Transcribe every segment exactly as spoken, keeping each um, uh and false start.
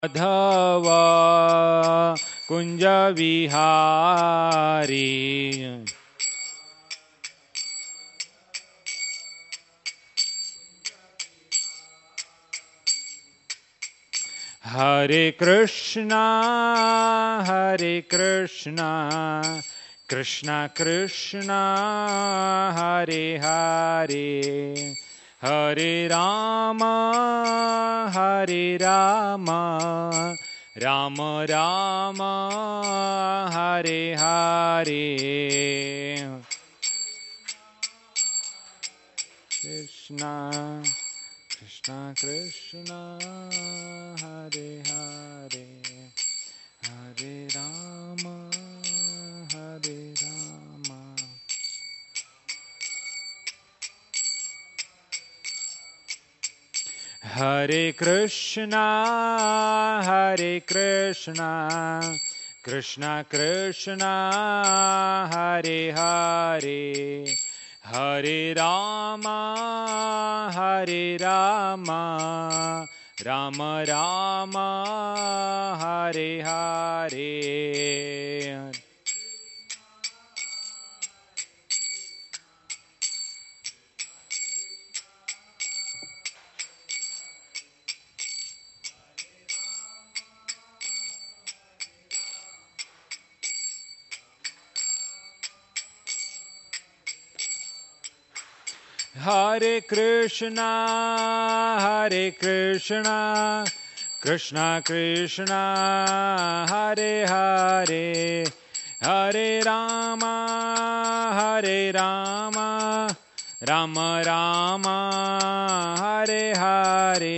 माधव कुंज विहारी। हरे कृष्णा हरे कृष्णा कृष्णा कृष्णा हरे हरे, हरे राम हरे राम राम राम हरे हरे। कृष्णा कृष्णा कृष्णा हरे हरे, हरे राम हरे राम। हरे कृष्णा हरे कृष्णा कृष्णा कृष्णा हरे हरे, हरे राम हरे राम राम राम हरे हरे। हरे कृष्णा हरे कृष्णा कृष्णा कृष्णा हरे हरे, हरे राम हरे राम राम राम हरे हरे।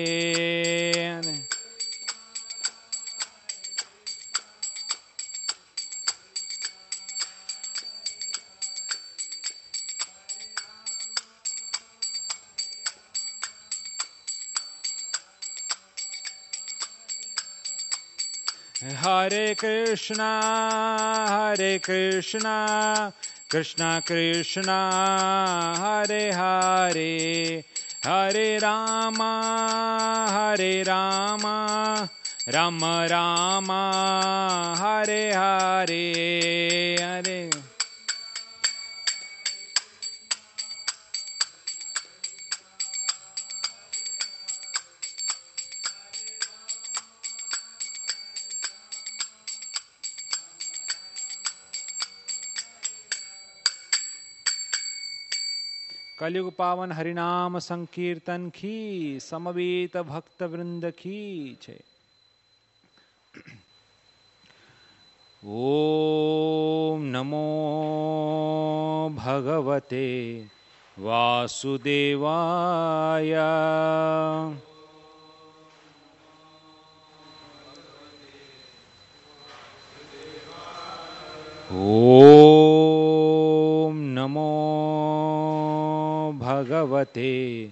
हरे कृष्णा हरे कृष्णा कृष्णा कृष्णा हरे हरे, हरे राम हरे राम राम राम हरे हरे, हरे। कलयुग पावन हरिनाम संकीर्तन की, समवेत भक्त वृंद की जय। ओम नमो भगवते वासुदेवाय। ओम नमो भगवते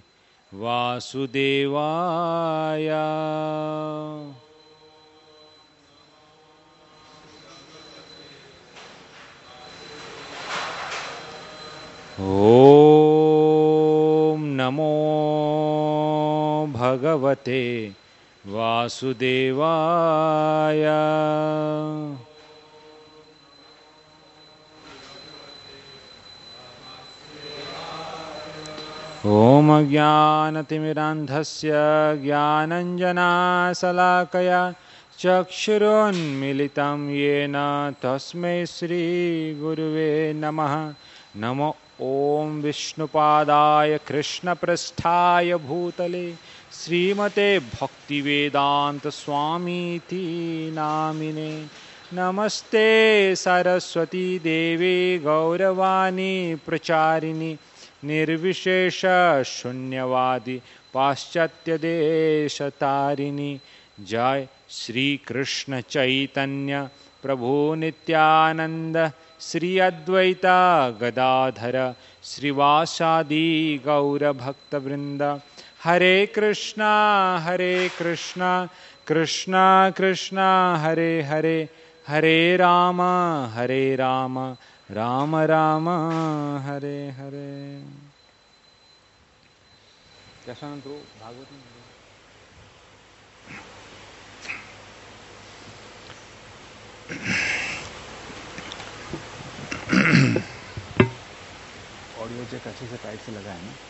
वासुदेवाय। ओम नमो भगवते वासुदेवाय। ओम ज्ञानतिमिरान्धस्य ज्ञानञ्जनाशलाकया चक्षुरुन्मीलितं येन तस्मै श्रीगुरुवे नमः। नमो ॐ विष्णुपादाय कृष्णपृष्ठाय भूतले श्रीमते भक्तिवेदान्तस्वामीति नामिने। नमस्ते सरस्वती देवी गौरवाणी प्रचारिणी निर्विशेष शून्यवादी पाश्चात्य देश तारिणी। जय श्री कृष्ण चैतन्य प्रभु नित्यानंद, श्री अद्वैता गदाधर श्रीवासादि गौर भक्तवृंद। हरे कृष्णा हरे कृष्णा कृष्णा कृष्णा हरे हरे, हरे राम हरे राम राम राम हरे हरे। भागवत ऑडियो जैक अच्छे से टाइट से लगा है ना.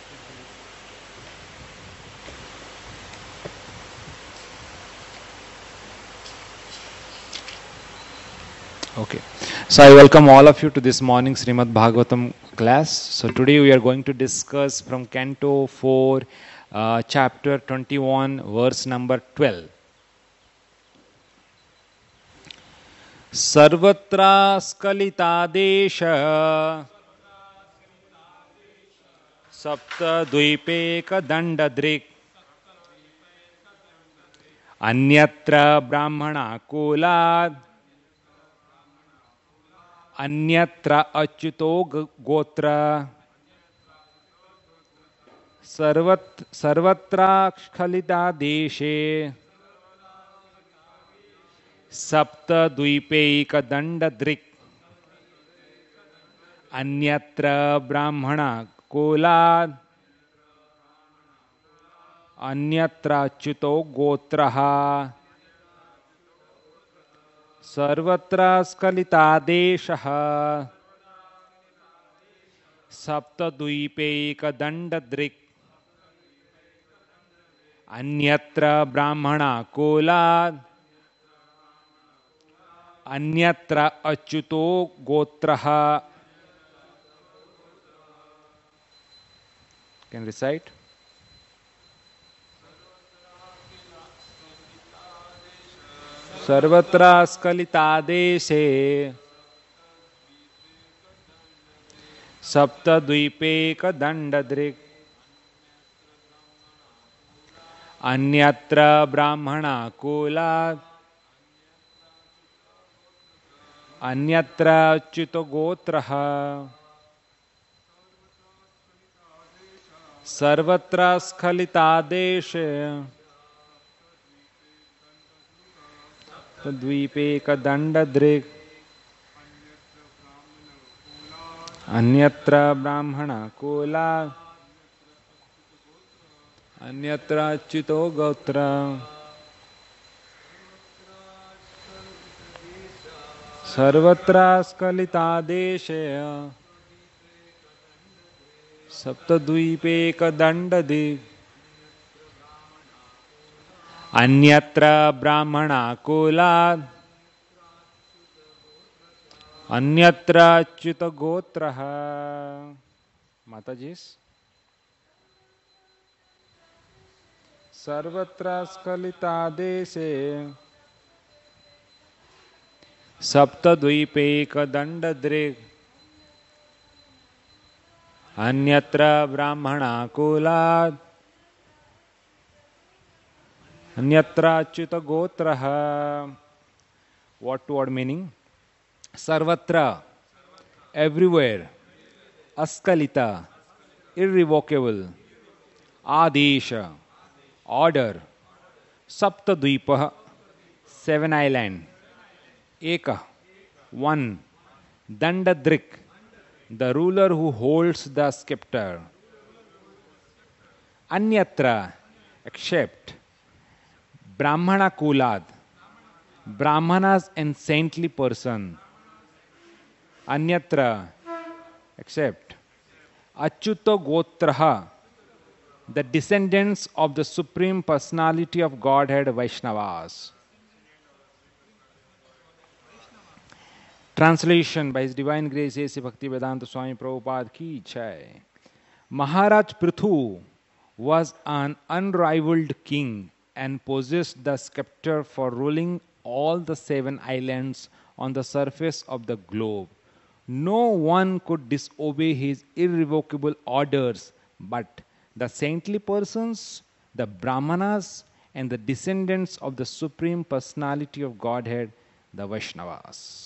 Okay, so I welcome all of you to this morning Srimad Bhagavatam class. So today we are going to discuss from Canto four, uh, chapter twenty-one, verse number twelve. Sarvatra skalitadesh sapta dvipeka dandadrik anyatra brahmana kulad अन्यत्र अच्युतो गोत्र सर्वत्र सर्वत्रास्खलिता देशे सप्त द्वीपैक दंडदृक् अन्यत्र ब्राह्मण कुलात् अन्यत्र अच्युतो गोत्रः सर्वत्र स्खलितादेशः सप्तद्वीपैकदण्डदृक् अन्यत्र ब्राह्मणकुलात् अन्यत्र अच्युतो गोत्रः. Can recite? सर्वत्र स्खलितादेशे सप्तद्वीपैकदण्डदृक् अन्यत्र ब्राह्मणकुलात् अन्यत्र अच्युतो गोत्रः सर्वत्र स्खलितादेशे द्वीपैकदण्डदृक् अन्यत्र ब्राह्मणकुलात् अन्यत्र अच्युतो गोत्र सर्वत्र स्खलितादेशे सप्तद्वीपैकदण्डदृक् अन्यत्र ब्राह्मणकुलात् अन्यत्र अच्युत गोत्रः. माताजी, सर्वत्र स्खलितादेशे सप्तद्वीपैकदण्डदृक् अन्यत्र ब्राह्मणकुलात् अन्यत्र Achyut गोत्रः. What word meaning? Sarvatra, everywhere. Askalita, irrevocable. Adesha, order. Saptadvipa, seven island. Eka, one. Dandadrik, the ruler who holds the scepter. Anyatra, except. Brahmana Kulad, Brahmanas and saintly person. Anyatra, except. Achyuta Gotraha, the descendants of the Supreme Personality of Godhead Vaishnavas. Translation by His Divine Grace A C Bhaktivedanta Swami Prabhupada ki jai. Maharaj Prithu was an unrivaled king and possessed the scepter for ruling all the seven islands on the surface of the globe. No one could disobey his irrevocable orders but the saintly persons, the Brahmanas, and the descendants of the Supreme Personality of Godhead, the Vaishnavas.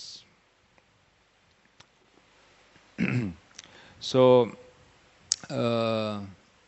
so, uh,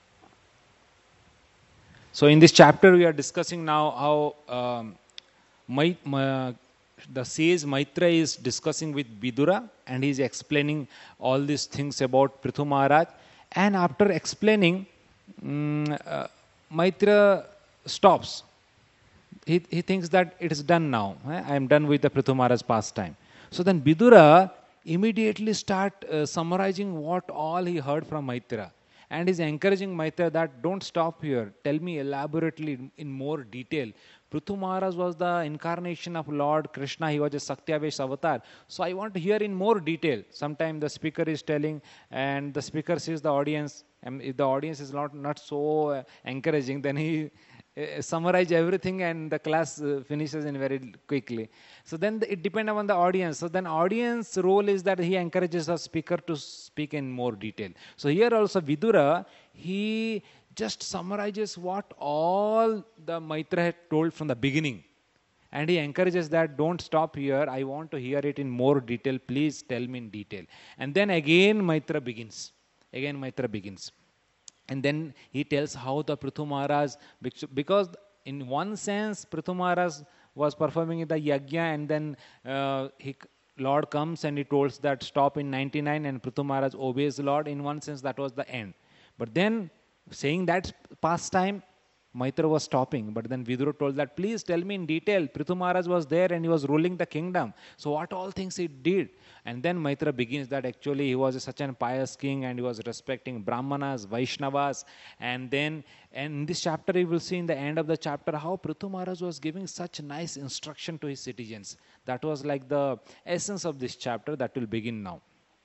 so in this chapter we are discussing now how um, my, my, the sage Maitra is discussing with Vidura and he is explaining all these things about Prithu Maharaj, and after explaining, um, uh, Maitra stops he, he thinks that it is done now. eh, I am done with the Prithu Maharaj pastime. So then Vidura immediately start uh, summarizing what all he heard from Maitra. And is encouraging Maitra that don't stop here. Tell me elaborately in, in more detail. Prithu Maharaj was the incarnation of Lord Krishna. He was a Sakyavesh avatar. So I want to hear in more detail. Sometimes the speaker is telling and the speaker sees the audience. And if the audience is not, not so uh, encouraging, then he uh, summarize everything and the class uh, finishes in very quickly. So then the, it depends upon the audience. So then audience role is that he encourages the speaker to speak in more detail. So here also Vidura, he just summarizes what all the Maitra had told from the beginning. And he encourages that don't stop here. I want to hear it in more detail. Please tell me in detail. And then again Maitra begins. Again Maitra begins. And then he tells how the Prithu Maharaj, because in one sense Prithu Maharaj was performing the yajna, and then uh, he, Lord comes and he tells that stop in ninety-nine, and Prithu Maharaj obeys the Lord. In one sense that was the end. But then saying that pastime, Maitra was stopping, but then Vidura told that, please tell me in detail. Prithu Maharaj was there and he was ruling the kingdom. So what all things he did? And then Maitra begins that actually he was such a pious king and he was respecting Brahmanas, Vaishnavas. And then and in this chapter you will see in the end of the chapter how Prithu Maharaj was giving such nice instruction to his citizens. That was like the essence of this chapter that will begin now.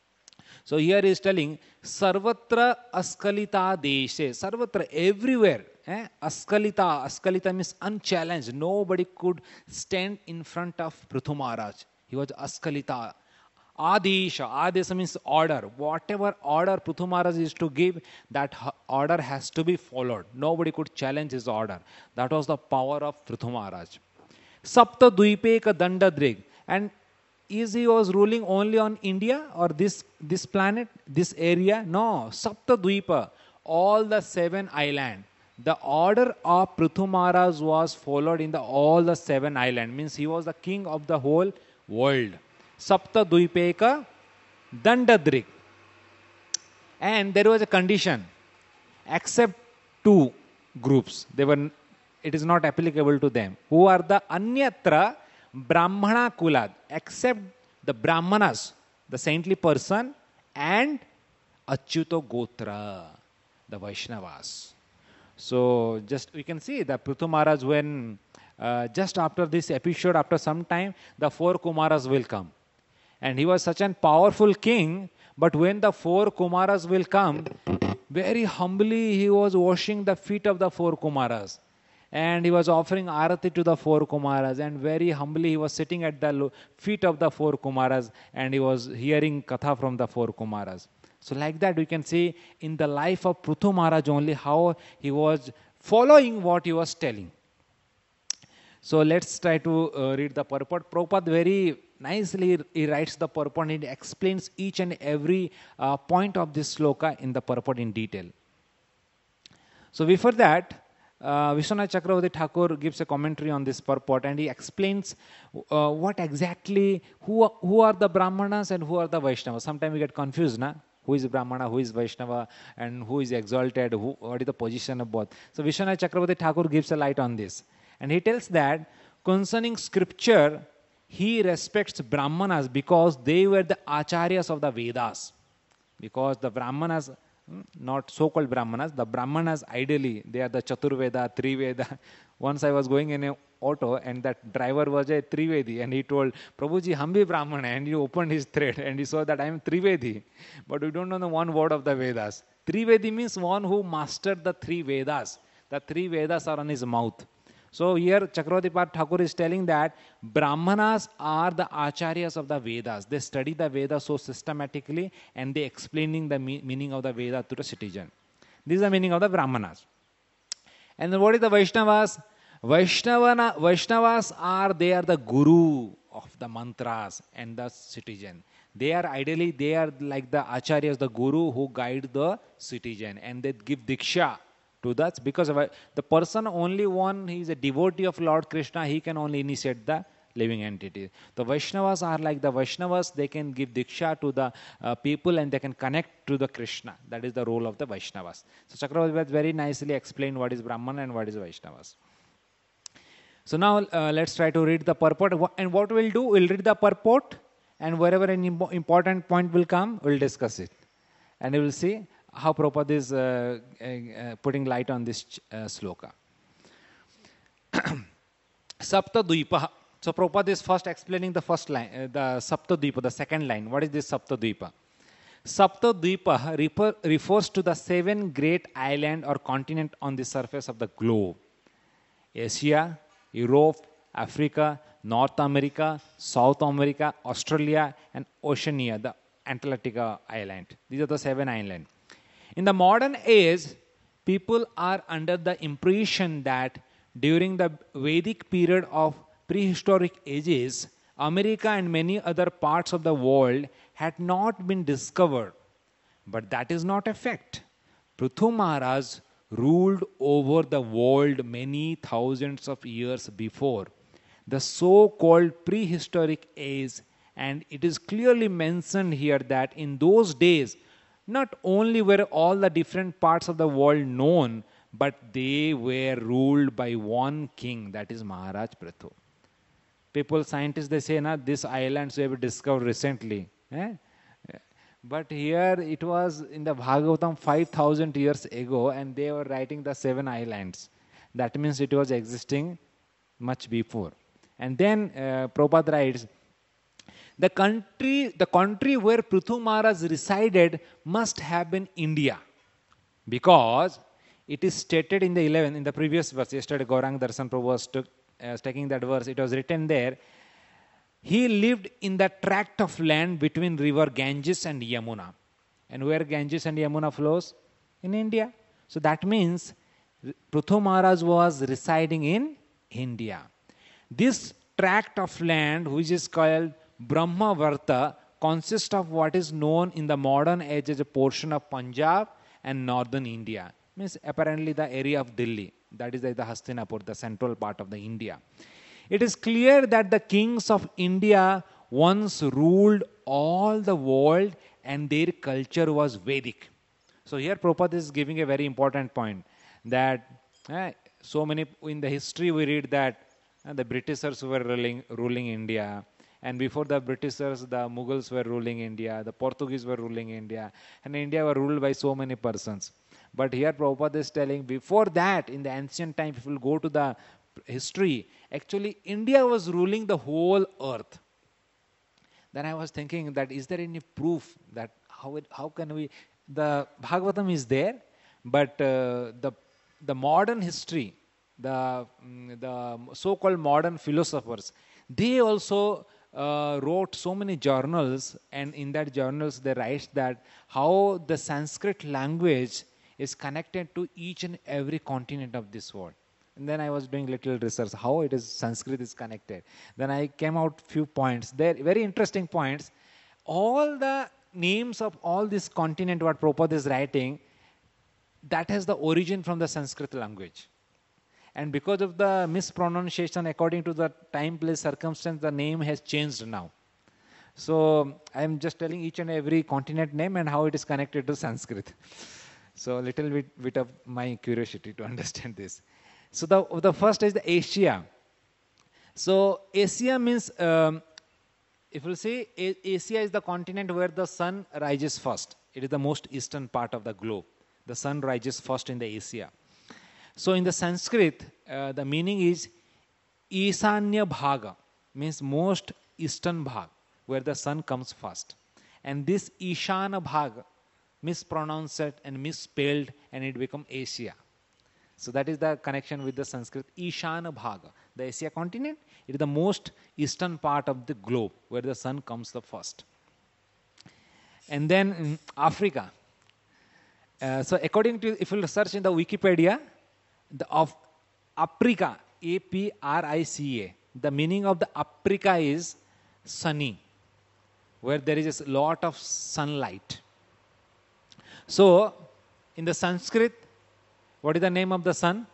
So here he is telling, Sarvatra Askalita Deshe, Sarvatra, everywhere. Eh? Askalita, Askalita means unchallenged. Nobody could stand in front of Prithu Maharaj. He was Askalita. Adesha, Adesha means order. Whatever order Prithu Maharaj is to give, that order has to be followed. Nobody could challenge his order. That was the power of Prithu Maharaj. Sapta Dvipeka Dandadrig. And is he was ruling only on India or this, this planet, this area? No, Sapta Dvipa, all the seven islands. The order of Prithu Maharaj was followed in the, all the seven islands. Means he was the king of the whole world. Sapta Dvipeka Dandadrik. And there was a condition. Except two groups. They were, it is not applicable to them. Who are the Anyatra Brahmana Kulad, except the Brahmanas, the saintly person, and Achyuta Gotra, the Vaishnavas. So just we can see that Prithu Maharaj, when uh, just after this episode, after some time, the four Kumaras will come. And he was such a powerful king, but when the four Kumaras will come, very humbly he was washing the feet of the four Kumaras. And he was offering arati to the four Kumaras, and very humbly he was sitting at the feet of the four Kumaras, and he was hearing katha from the four Kumaras. So like that we can see in the life of Prithu Maharaj only how he was following what he was telling. So let's try to uh, read the purport. Prabhupada very nicely he writes the purport and he explains each and every uh, point of this sloka in the purport in detail. So before that, Uh, Vishwanath Chakravarti Thakur gives a commentary on this purport and he explains uh, what exactly, who, who are the Brahmanas and who are the Vaishnavas. Sometimes we get confused, na? Who is Brahmana, who is Vaishnava, and who is exalted, who, what is the position of both. So Vishwanath Chakravarti Thakur gives a light on this. And he tells that concerning scripture, he respects Brahmanas because they were the acharyas of the Vedas. Because the Brahmanas, not so-called Brahmanas, the Brahmanas ideally, they are the Chaturveda, Triveda. Once I was going in an auto and that driver was a Trivedi and he told, Prabhuji, hum bhi Brahmana, and he opened his thread and he saw that I am Trivedi. But we don't know the one word of the Vedas. Trivedi means one who mastered the three Vedas. The three Vedas are on his mouth. So here Chakravarti Thakur is telling that Brahmanas are the acharyas of the Vedas. They study the Vedas so systematically and they explaining the me- meaning of the Veda to the citizen. This is the meaning of the Brahmanas. And then what is the Vaishnavas? Vaishnavana, Vaishnavas are, they are the guru of the mantras and the citizen. They are ideally, they are like the acharyas, the guru who guide the citizen and they give diksha to that, because of a, the person only one, he is a devotee of Lord Krishna, he can only initiate the living entity. The Vaishnavas are like the Vaishnavas, they can give diksha to the uh, people and they can connect to the Krishna. That is the role of the Vaishnavas. So Chakravarti very nicely explained what is Brahman and what is Vaishnavas. So now uh, let's try to read the purport. And what we'll do, we'll read the purport, and wherever an impo- important point will come, we'll discuss it. And you will see how Prabhupada is uh, uh, putting light on this uh, sloka. Saptadvipa. So Prabhupada is first explaining the first line, uh, the Saptadvipa, the second line. What is this Saptadvipa? Saptadvipa refer, refers to the seven great island or continent on the surface of the globe. Asia, Europe, Africa, North America, South America, Australia, and Oceania, the Antarctica island. These are the seven islands. In the modern age, people are under the impression that during the Vedic period of prehistoric ages, America and many other parts of the world had not been discovered. But that is not a fact. Prithu Maharaj ruled over the world many thousands of years before the so-called prehistoric age, and it is clearly mentioned here that in those days, not only were all the different parts of the world known, but they were ruled by one king, that is Maharaj Prithu. People, scientists, they say, na, these islands we have discovered recently. Eh? But here it was in the Bhagavatam five thousand years ago, and they were writing the seven islands. That means it was existing much before. And then uh, Prabhupada writes, the country, the country where Prithu Maharaj resided must have been India, because it is stated in the eleventh, in the previous verse. Yesterday Gaurang Darshan Prabhu was took, uh, taking that verse. It was written there, he lived in the tract of land between river Ganges and Yamuna. And where Ganges and Yamuna flows? In India. So that means Prithu Maharaj was residing in India. This tract of land, which is called Brahmavarta, consists of what is known in the modern age as a portion of Punjab and northern India. Means apparently the area of Delhi. That is like the Hastinapur, the central part of the India. It is clear that the kings of India once ruled all the world and their culture was Vedic. So here Prabhupada is giving a very important point, that eh, so many, in the history we read that eh, the Britishers were ruling, ruling India, and before the Britishers the Mughals were ruling India, the Portuguese were ruling India, and India were ruled by so many persons. But here Prabhupada is telling, before that, in the ancient time, if you will go to the history, actually India was ruling the whole earth. Then I was thinking that is there any proof that how it, how can we, the Bhagavatam is there, but uh, the the modern history, the mm, the so-called modern philosophers, they also uh, wrote so many journals, and in that journals they write that how the Sanskrit language is connected to each and every continent of this world. And then I was doing little research, how it is Sanskrit is connected. Then I came out few points. There very interesting points. All the names of all this continent what Prabhupada is writing, that has the origin from the Sanskrit language. And because of the mispronunciation, according to the time, place, circumstance, the name has changed now. So I am just telling each and every continent name and how it is connected to Sanskrit. So a little bit, bit of my curiosity to understand this. So the, the first is the Asia. So Asia means, um, if you say A- Asia is the continent where the sun rises first. It is the most eastern part of the globe. The sun rises first in the Asia. So in the Sanskrit, uh, the meaning is Isanya Bhaga, means most eastern bhag, where the sun comes first. And this Ishana Bhaga, mispronounced and misspelled, and it become Asia. So that is the connection with the Sanskrit. Ishana Bhaga, the Asia continent, it is the most eastern part of the globe where the sun comes the first. And then mm, Africa. Uh, so according to, if you search in the Wikipedia, the of Africa, A P R I C A, the meaning of the Africa is sunny, where there is a lot of sunlight. So in the Sanskrit, what is the name of the sun?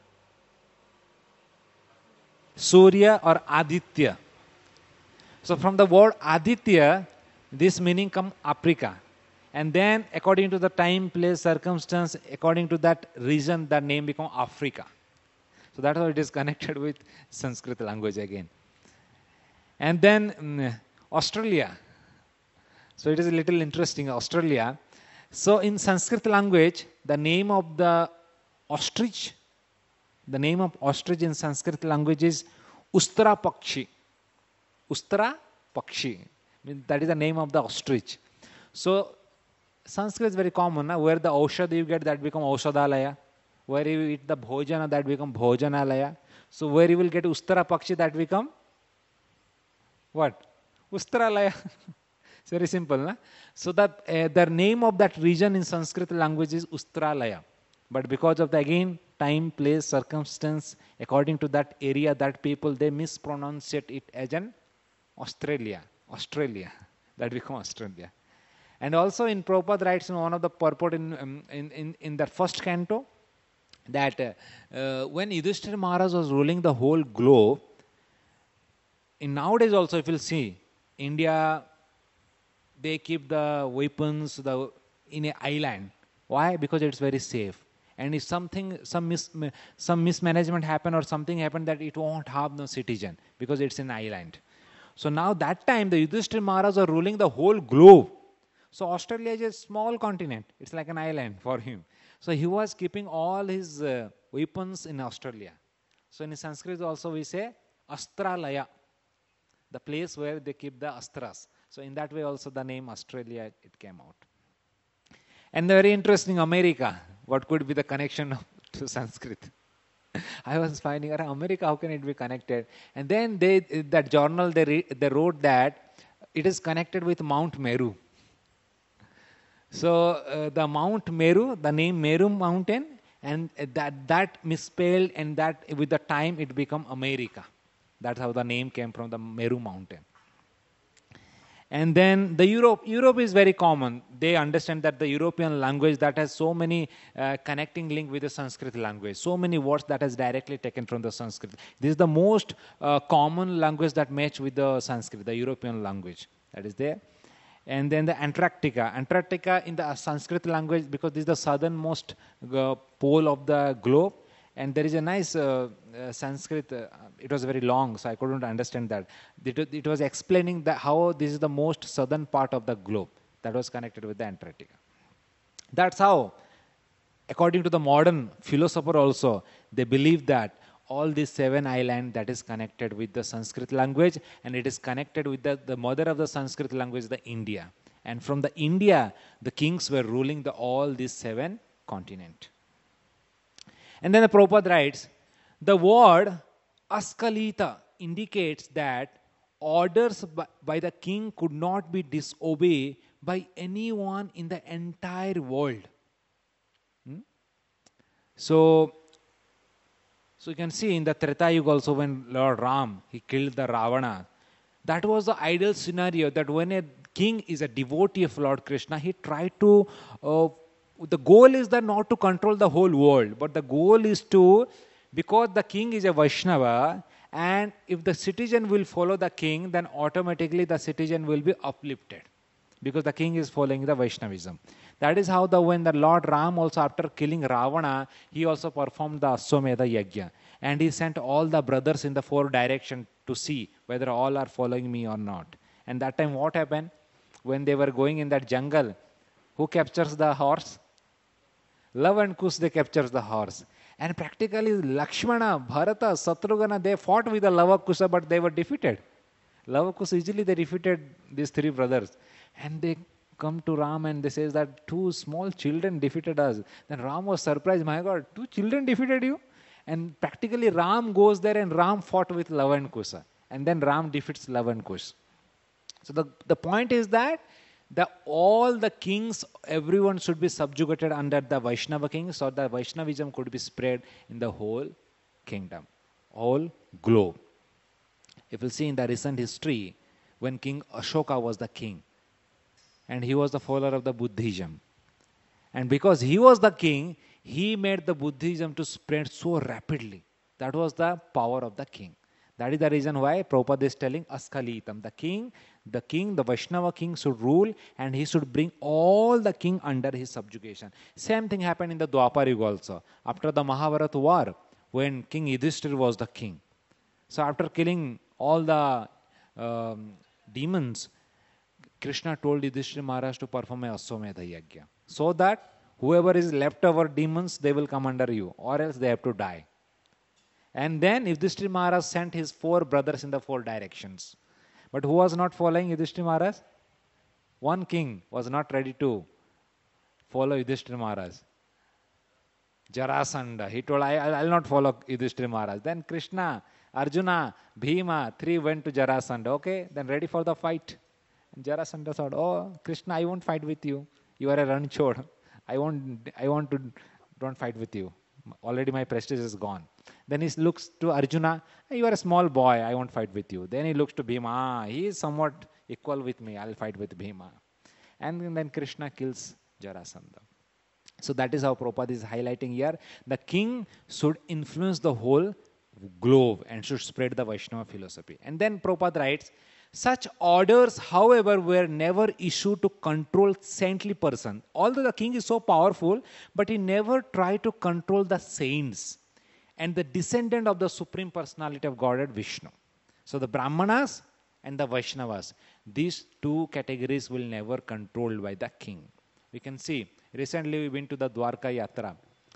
Surya or Aditya. So from the word Aditya, this meaning come Africa. And then according to the time, place, circumstance, according to that region, the name become Africa. So that's how it is connected with Sanskrit language again. And then um, Australia. So it is a little interesting, Australia. So in Sanskrit language, the name of the ostrich, the name of ostrich in Sanskrit language is Ustra Pakshi. Ustra Pakshi. That is the name of the ostrich. So Sanskrit is very common. Na? Where the Aushad you get, that become Aushadalaya. Where you eat the Bhojana, that become Bhojanalaya. So where you will get Ustra Pakshi, that become what? Ustralaya. It's very simple. Na? So that uh, the name of that region in Sanskrit language is Ustralaya. But because of the, again, time, place, circumstance, according to that area, that people, they mispronounce it as an Australia. Australia. That become Australia. And also in Prabhupada writes in one of the purport in, um, in, in, in that first canto, that uh, uh, when Yudhishthira Maharaj was ruling the whole globe, in nowadays also if you'll see, India, they keep the weapons the, in an island. Why? Because it's very safe. And if something, some mis, some mismanagement happen or something happen, that it won't harm the citizen because it's an island. So now that time the Yudhishthira Maharaj are ruling the whole globe. So Australia is a small continent. It's like an island for him. So he was keeping all his uh, weapons in Australia. So in Sanskrit also we say Astralaya, the place where they keep the astras. So in that way also the name Australia, it came out. And very interesting, America. What could be the connection to Sanskrit? I was finding, America, how can it be connected? And then they, that journal, they, re, they wrote that it is connected with Mount Meru. So uh, the Mount Meru, the name Meru mountain, and that, that misspelled, and that with the time it become America. That's how the name came from, the Meru mountain. And then the Europe, Europe is very common. They understand that the European language that has so many uh, connecting link with the Sanskrit language, so many words that is directly taken from the Sanskrit. This is the most uh, common language that match with the Sanskrit, the European language that is there. And then the Antarctica. Antarctica in the Sanskrit language, because this is the southernmost uh, pole of the globe. And there is a nice uh, uh, Sanskrit, uh, it was very long, so I couldn't understand that. It, it was explaining that how this is the most southern part of the globe that was connected with the Antarctica. That's how, according to the modern philosopher also, they believe that all these seven islands that is connected with the Sanskrit language, and it is connected with the, the mother of the Sanskrit language, the India. And from the India, the kings were ruling the all these seven continents. And then the Prabhupada writes, the word Askalita indicates that orders by, by the king could not be disobeyed by anyone in the entire world. Hmm? So, so you can see in the Treta Yuga also, when Lord Ram, he killed the Ravana, that was the ideal scenario, that when a king is a devotee of Lord Krishna, he tried to uh, the goal is that not to control the whole world, but the goal is to, because the king is a Vaishnava, and if the citizen will follow the king, then automatically the citizen will be uplifted, because the king is following the Vaishnavism. That is how the when the Lord Ram also, after killing Ravana, he also performed the Aswamedha Yajna, and he sent all the brothers in the four directions to see whether all are following me or not. And that time what happened? When they were going in that jungle, who captures the horse? Lava and Kush, they captures the horse. And practically Lakshmana, Bharata, Satrughna, they fought with the Lava Kusha, but they were defeated. Lava Kush, easily they defeated these three brothers. And they come to Ram and they say that two small children defeated us. Then Ram was surprised, my God, two children defeated you? And practically Ram goes there and Ram fought with Lava and Kusha. And then Ram defeats Lava and Kush. So the, the point is that The, all the kings, everyone should be subjugated under the Vaishnava kings, so the Vaishnavism could be spread in the whole kingdom, whole globe. If you see in the recent history, when King Ashoka was the king, and he was the follower of the Buddhism, and because he was the king, he made the Buddhism to spread so rapidly. That was the power of the king. That is the reason why Prabhupada is telling Askalitam, the king, the king, the Vaishnava king should rule, and he should bring all the king under his subjugation. Same thing happened in the Dwapar Yuga also. After the Mahabharata war, when King Yudhishthira was the king. So after killing all the um, demons, Krishna told Yudhishthira Maharaj to perform a Aswamedha Yajna, so that whoever is left over demons, they will come under you, or else they have to die. And then Yudhishthira Maharaj sent his four brothers in the four directions. But who was not following Yudhishthira Maharaj? One king was not ready to follow Yudhishthira Maharaj. Jarasandha. He told, I, I'll not follow Yudhishthira Maharaj. Then Krishna, Arjuna, Bhima, three went to Jarasandha. Okay, then ready for the fight. And Jarasandha thought, oh, Krishna, I won't fight with you. You are a ranchod. I won't, I want to, don't fight with you. Already my prestige is gone. Then he looks to Arjuna, you are a small boy, I won't fight with you. Then he looks to Bhima, ah, he is somewhat equal with me, I'll fight with Bhima. And then Krishna kills Jarasandha. So that is how Prabhupada is highlighting here. The king should influence the whole globe and should spread the Vaishnava philosophy. And then Prabhupada writes, such orders, however, were never issued to control saintly person. Although the king is so powerful, but he never tried to control the saints and the descendant of the Supreme Personality of Godhead, Vishnu. So the Brahmanas and the Vaishnavas, these two categories will never controlled by the king. We can see, recently we went to the Dwarka Yatra.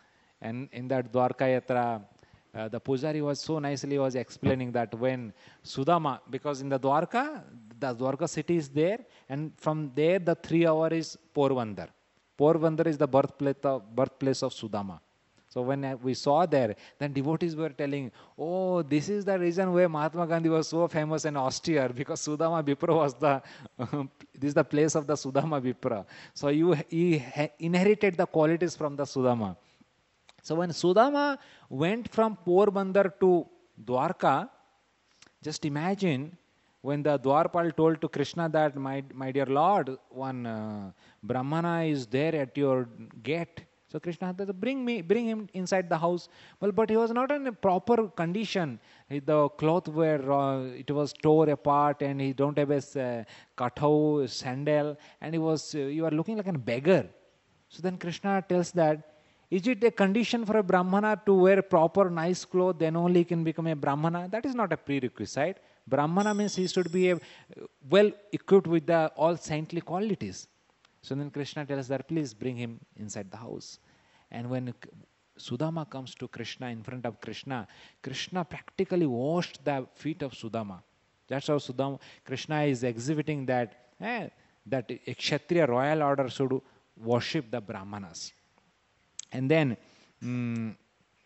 And in that Dwarka Yatra, Uh, the Pujari was so nicely was explaining that when Sudama, because in the Dwarka, the Dwarka city is there, and from there the three hour is Porbandar. Porbandar is the birthplace of, birthplace of Sudama. So when uh, we saw there, then devotees were telling, oh, this is the reason why Mahatma Gandhi was so famous and austere, because Sudama Vipra was the, uh, this is the place of the Sudama Vipra. So you, he inherited the qualities from the Sudama. So when Sudama went from Porbandar to Dwarka, just imagine when the Dwarpal told to Krishna that, my, my dear Lord, one uh, Brahmana is there at your gate. So Krishna had to bring me, bring him inside the house. Well, but he was not in a proper condition. The cloth were, uh, it was tore apart, and he don't have a uh, kathau, sandal, and he was, uh, you are looking like a beggar. So then Krishna tells that, is it a condition for a Brahmana to wear proper nice clothes, then only he can become a Brahmana? That is not a prerequisite. Brahmana means he should be a, well equipped with the all saintly qualities. So then Krishna tells that, please bring him inside the house. And when Sudama comes to Krishna, in front of Krishna, Krishna practically washed the feet of Sudama. That's how Sudama, Krishna is exhibiting that, eh, that a Kshatriya royal order should worship the Brahmanas. And then, um,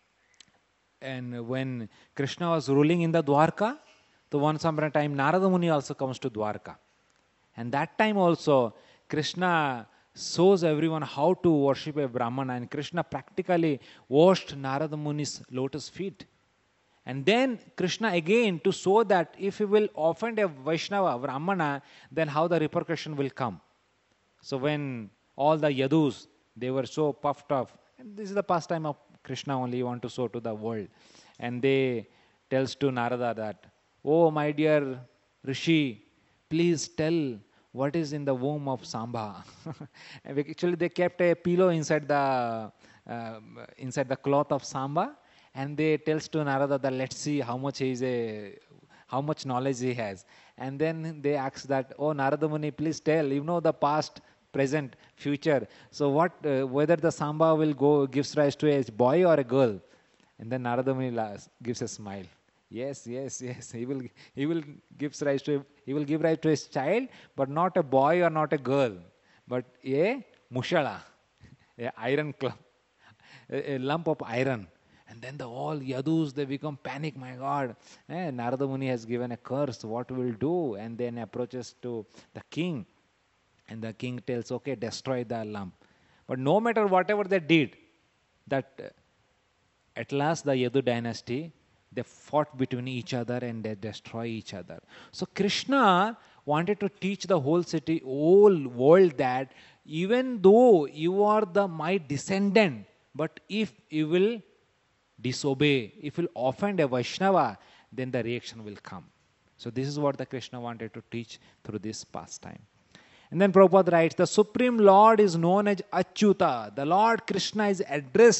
and when Krishna was ruling in the Dwarka, so once upon a time Narada Muni also comes to Dwarka. And that time also, Krishna shows everyone how to worship a Brahmana, and Krishna practically washed Narada Muni's lotus feet. And then Krishna again, to show that if he will offend a Vaishnava, Brahmana, then how the repercussion will come. So when all the Yadus, they were so puffed up, and this is the pastime of Krishna only, you want to show to the world. And they tells to Narada that, oh my dear Rishi, please tell what is in the womb of Samba. Actually they kept a pillow inside the uh, inside the cloth of Samba, and they tells to Narada that, let's see how much he is a how much knowledge he has. And then they ask that, oh Narada Muni, please tell, you know the past, present, future. So what, uh, whether the Samba will go, gives rise to a boy or a girl? And then Narada Muni gives a smile. Yes, yes, yes. He will, he will gives rise to, a, he will give rise to a child, but not a boy or not a girl, but a mushala, a iron club, a, a lump of iron. And then the all Yadus, they become panic. My God, eh, Narada Muni has given a curse. What will do? And then approaches to the king. And the king tells, okay, destroy the lump. But no matter whatever they did, that uh, at last the Yadu dynasty, they fought between each other and they destroy each other. So Krishna wanted to teach the whole city, whole world that even though you are the my descendant, but if you will disobey, if you will offend a Vaishnava, then the reaction will come. So this is what the Krishna wanted to teach through this pastime. And then Prabhupada writes, the Supreme Lord is known as Achyuta. The Lord Krishna is addressed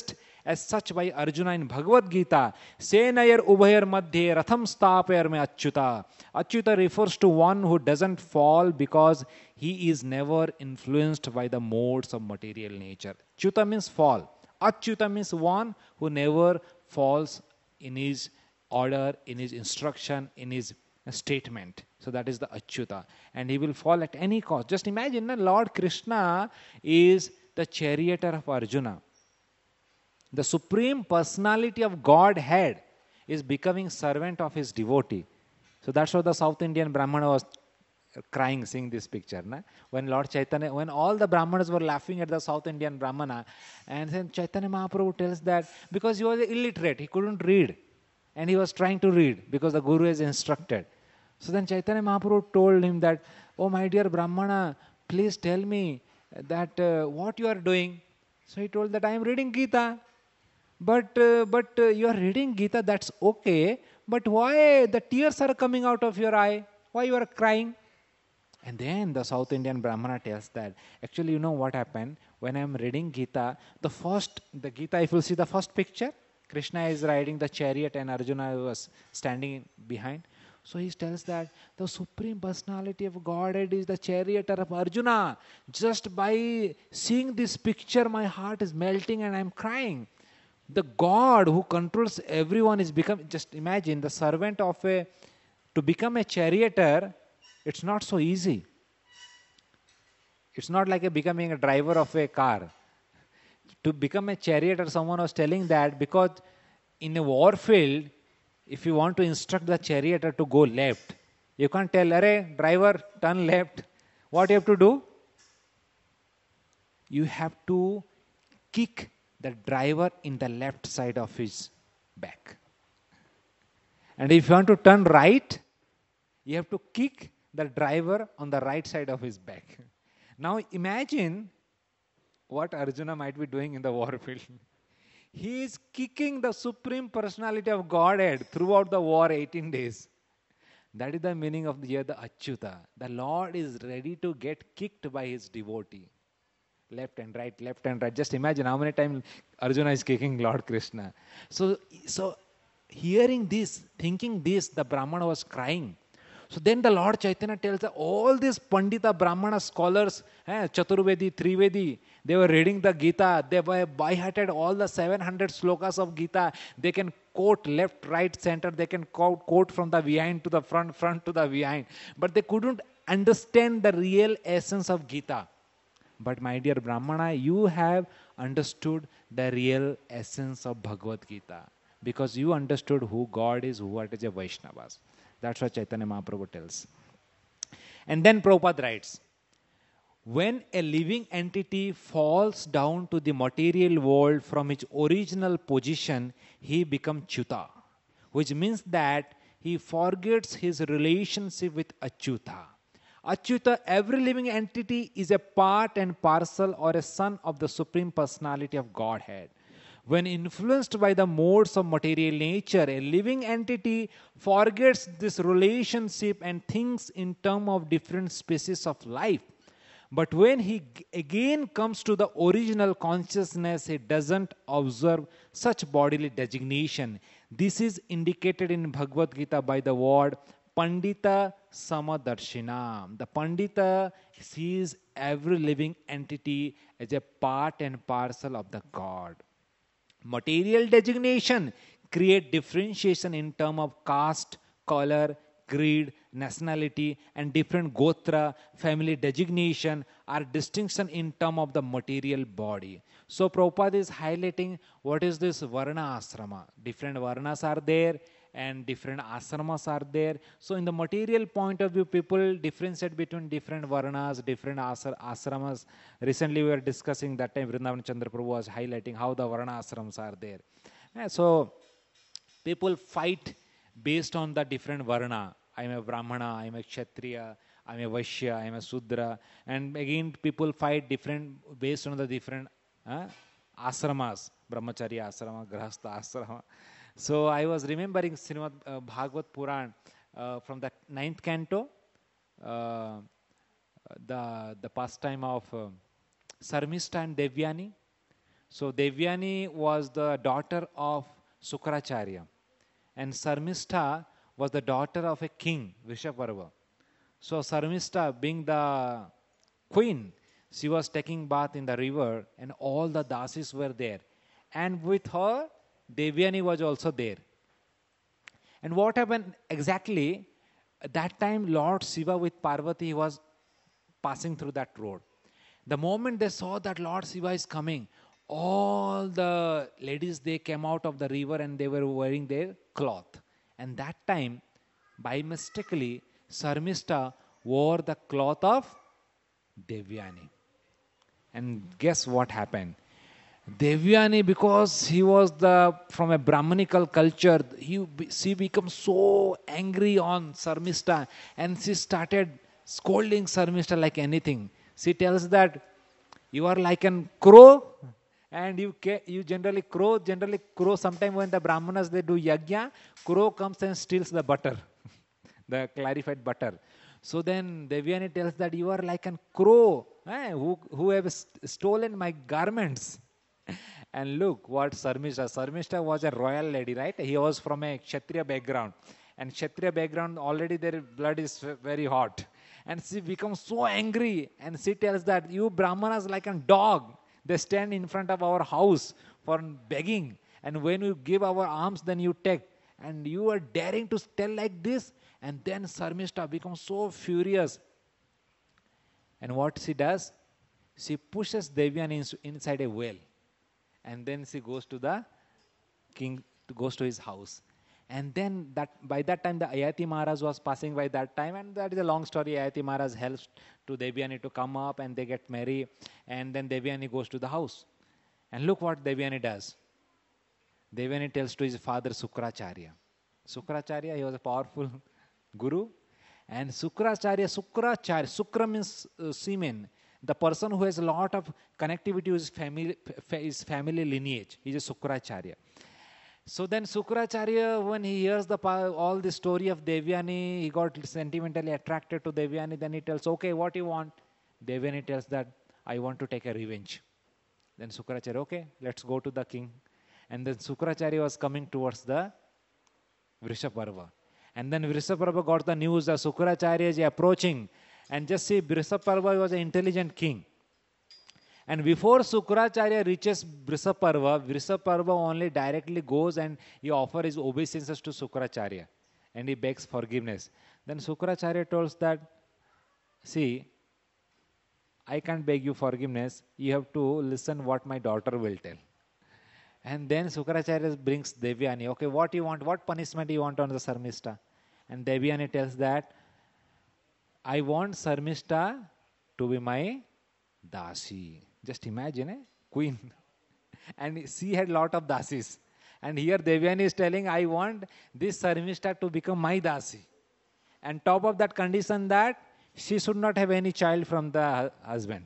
as such by Arjuna in Bhagavad Gita, Senayar Ubhayar Madhye Ratham Stapayar me Achyuta. Achyuta refers to one who doesn't fall because he is never influenced by the modes of material nature. Achyuta means fall. Achyuta means one who never falls in his order, in his instruction, in his statement. So that is the Achyuta. And he will fall at any cost. Just imagine, na, Lord Krishna is the charioteer of Arjuna. The Supreme Personality of Godhead is becoming servant of his devotee. So that's what the South Indian Brahmana was crying, seeing this picture. Na? When Lord Chaitanya, when all the Brahmanas were laughing at the South Indian Brahmana, and then Chaitanya Mahaprabhu tells that because he was illiterate, he couldn't read. And he was trying to read because the Guru has instructed. So then Chaitanya Mahaprabhu told him that, oh my dear Brahmana, please tell me that uh, what you are doing. So he told that I am reading Gita. But uh, but uh, you are reading Gita, that's okay. But why the tears are coming out of your eye? Why you are crying? And then the South Indian Brahmana tells that, actually, you know what happened? When I am reading Gita, the first, the Gita, if you see the first picture, Krishna is riding the chariot and Arjuna was standing behind. So he tells that the Supreme Personality of Godhead is the charioteer of Arjuna. Just by seeing this picture, my heart is melting and I am crying. The God who controls everyone is become, just imagine the servant of a, to become a charioteer, it's not so easy. It's not like a becoming a driver of a car. To become a charioteer, someone was telling that because in a war field, if you want to instruct the charioteer to go left, you can't tell, "Arey, driver, turn left." What you have to do? You have to kick the driver in the left side of his back. And if you want to turn right, you have to kick the driver on the right side of his back. Now imagine what Arjuna might be doing in the war field. He is kicking the Supreme Personality of Godhead throughout the war, eighteen days. That is the meaning of the year, the Achyuta. The Lord is ready to get kicked by his devotee. Left and right, left and right. Just imagine how many times Arjuna is kicking Lord Krishna. So, so hearing this, thinking this, the Brahmana was crying. So then the Lord Chaitanya tells that all these Pandita Brahmana scholars, eh, Chaturvedi, Trivedi, they were reading the Gita. They were by-hearted all the seven hundred slokas of Gita. They can quote left, right, center. They can quote, quote from the behind to the front, front to the behind. But they couldn't understand the real essence of Gita. But my dear Brahmana, you have understood the real essence of Bhagavad Gita. Because you understood who God is, who what is a Vaishnavas. That's what Chaitanya Mahaprabhu tells. And then Prabhupada writes, when a living entity falls down to the material world from its original position, he becomes চ্যুতা, which means that he forgets his relationship with Achyuta. Achyuta, every living entity is a part and parcel or a son of the Supreme Personality of Godhead. When influenced by the modes of material nature, a living entity forgets this relationship and thinks in terms of different species of life. But when he again comes to the original consciousness, he doesn't observe such bodily designation. This is indicated in Bhagavad Gita by the word Pandita Samadarshina. The Pandita sees every living entity as a part and parcel of the God. Material designation create differentiation in terms of caste, color, creed, nationality, and different gotra, family designation are distinction in terms of the material body. So Prabhupada is highlighting what is this Varna Asrama. Different Varnas are there and different asramas are there. So in the material point of view, people differentiate between different Varnas, different asramas. Recently we were discussing that time, Vrindavan Chandra Prabhu was highlighting how the Varna asrams are there. And so people fight based on the different Varna. I am a Brahmana, I am a Kshatriya, I am a Vaishya, I am a Sudra. And again people fight different based on the different uh, asramas. Brahmacharya asrama, Grahastha asrama. So I was remembering Srimad uh, Bhagavad Puran uh, from the ninth canto, uh, the, the pastime of uh, Sarmishta and Devyani. So Devyani was the daughter of Sukracharya, and Sarmistha was the daughter of a king, Vrishaparva. So Sarmistha, being the queen, she was taking bath in the river, and all the dasis were there. And with her, Devyani was also there. And what happened exactly? At that time, Lord Shiva with Parvati was passing through that road. The moment they saw that Lord Shiva is coming, all the ladies, they came out of the river and they were wearing their cloth. And that time, by mistakenly, Sarmistha wore the cloth of Devyani. And guess what happened? Devyani, because he was the from a Brahmanical culture, he she became so angry on Sarmistha, and she started scolding Sarmistha like anything. She tells that you are like an crow, and you ca- you generally crow generally crow. Sometime when the Brahmanas they do yajna, crow comes and steals the butter, the clarified butter. So then Devyani tells that you are like an crow, eh, who who have st- stolen my garments. And look what Sarmishta. Sarmishta was a royal lady, right? He was from a Kshatriya background. And Kshatriya background, already their blood is very hot. And she becomes so angry. And she tells that you Brahmanas like a dog. They stand in front of our house for begging. And when you give our alms, then you take. And you are daring to tell like this. And then Sarmishta becomes so furious. And what she does? She pushes Devyani inside a well. And then she goes to the king, goes to his house. And then that by that time the Ayati Maharaj was passing by that time, and that is a long story. Ayati Maharaj helps to Devyani to come up and they get married, and then Devyani goes to the house. And look what Devyani does. Devyani tells to his father Sukracharya. Sukracharya, he was a powerful guru. And Sukracharya, Sukracharya, Sukra means uh, semen. The person who has a lot of connectivity with family, his family lineage. He is a Sukracharya. So then Sukracharya, when he hears the all the story of Devyani, he got sentimentally attracted to Devyani. Then he tells, okay, what you want? Devyani tells that, I want to take a revenge. Then Sukracharya, okay, let's go to the king. And then Sukracharya was coming towards the Vrishaparva. And then Vrishaparva got the news that Sukracharya is approaching. And just see, Vrishaparva was an intelligent king. And before Sukracharya reaches Vrishaparva, Vrishaparva only directly goes and he offers his obeisances to Sukracharya. And he begs forgiveness. Then Sukracharya tells that, see, I can't beg you forgiveness. You have to listen what my daughter will tell. And then Sukracharya brings Devyani. Okay, what you want? What punishment you want on the Sarmishta? And Devyani tells that, I want Sarmishta to be my dasi. Just imagine, eh? Queen. And she had lot of dasis. And here Devyani is telling, I want this Sarmishta to become my dasi. And top of that condition that she should not have any child from the husband.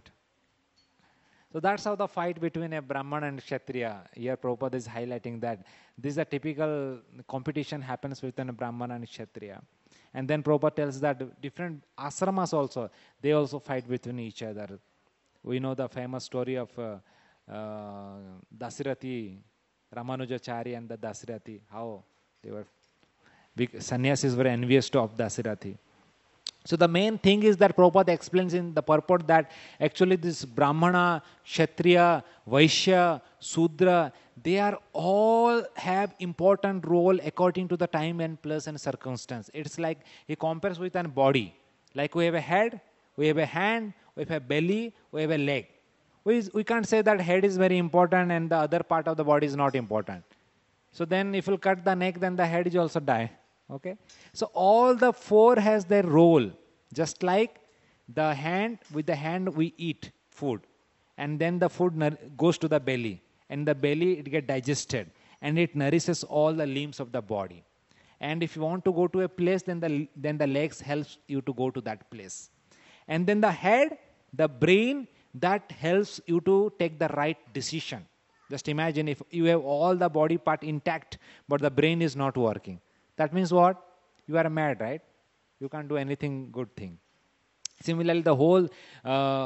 So that's how the fight between a Brahman and Kshatriya. Here Prabhupada is highlighting that this is a typical competition happens within a Brahman and Kshatriya. And then Prabhupada tells that different ashramas also, they also fight between each other. We know the famous story of uh, uh, Dasirathi, Ramanujachari and the Dasirathi, how they were, big, sannyasis were envious of Dasirathi. So the main thing is that Prabhupada explains in the purport that actually this Brahmana, Kshatriya, Vaishya, Sudra, they are all have important role according to the time and place and circumstance. It's like he compares with an body. Like we have a head, we have a hand, we have a belly, we have a leg. We, we can't say that head is very important and the other part of the body is not important. So then if you cut the neck, then the head is also die. Okay, so all the four has their role. Just like the hand, with the hand we eat food, and then the food goes to the belly, and the belly it get digested, and it nourishes all the limbs of the body. And if you want to go to a place, then the then the legs helps you to go to that place, and then the head, the brain, that helps you to take the right decision. Just imagine if you have all the body part intact, but the brain is not working. That means what? You are mad, right? You can't do anything good thing. Similarly, the whole uh,